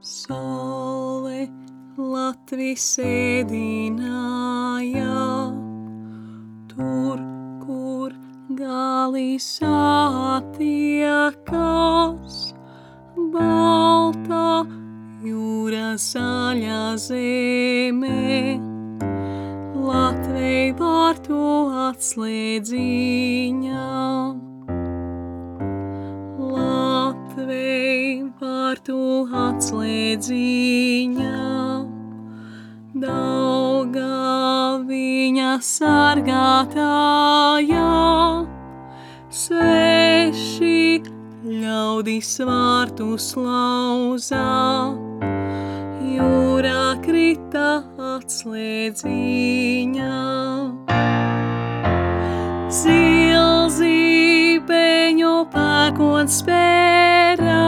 Saule Latvijas ēdināja, tur, kur gali satiekas, balta jūra zaļa zeme. Latvei vārtu atslēdziņā, Latvei vārtu atslēdziņā, Daugaviņa sargātājā, sveši ļaudis vārtus lauzā, jūrā krita atslēdziņā. Zilzībeņu pērkons spērā,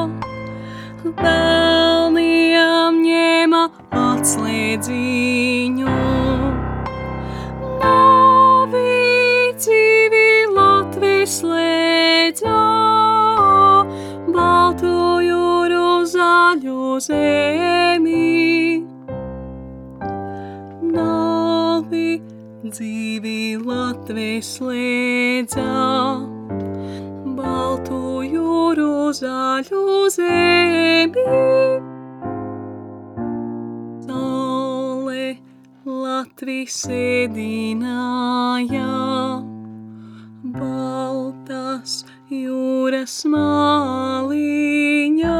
pelniem ņēma atslēdziņu. Navi dzīvi Latvijas slēdzā, baltu jūru zaļu zemi. Navi dzīvi Latvijas slēdzā, baltu jūru zaļu zemi. Saule Latvijas ēdināja, baltas jūras māliņā,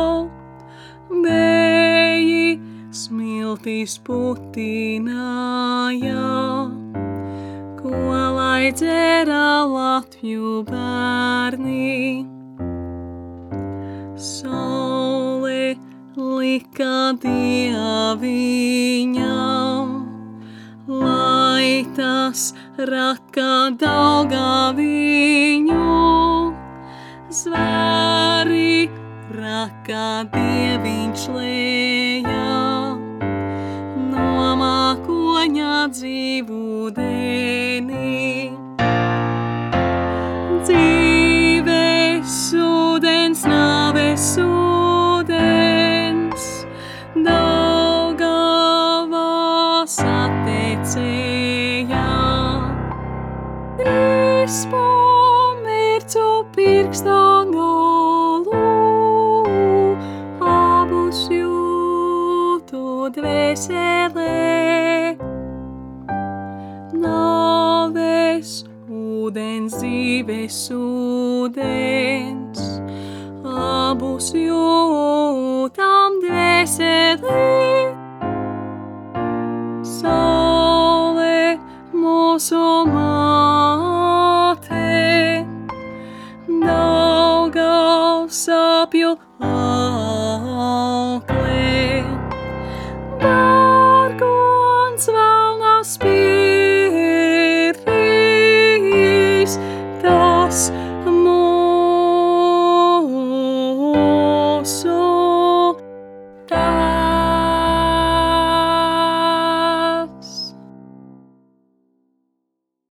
vēji smiltīs putināja, ko lai dzerā Latviju bērni. Saule lika dieviņam, lai tas raka Daugaviņu. Zvēri raka dieviņš lejā, no mākoņa dzīvūdeni. Dzīves ūdens, nāves ūdens, Daugavā satecējā. Trīs pamircu pirkstā galu, abus jūtu dvēselē. Nāves ūdens, dzīves ūdens, abus jūtam dvēselē. Saule mūsu